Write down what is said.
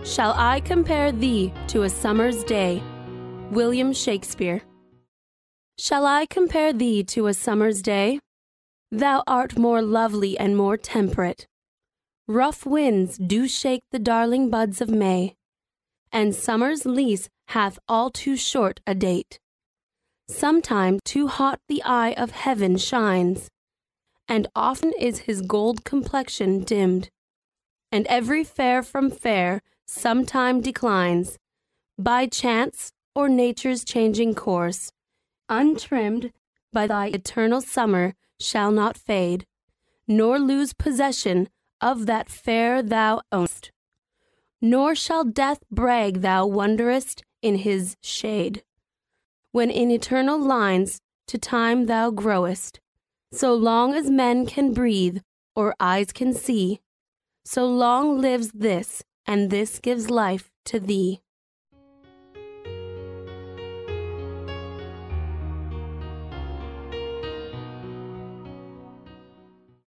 Shall I compare thee to a summer's day? William Shakespeare. Shall I compare thee to a summer's day? Thou art more lovely and more temperate. Rough winds do shake the darling buds of May, and summer's lease hath all too short a date. Sometime too hot the eye of heaven shines, and often is his gold complexion dimmed, and every fair from fair sometime declines, by chance or nature's changing course, untrimmed by thy eternal summer shall not fade, nor lose possession of that fair thou own'st, nor shall death brag thou wanderest in his shade. When in eternal lines to time thou growest, so long as men can breathe or eyes can see, so long lives this, and this gives life to thee.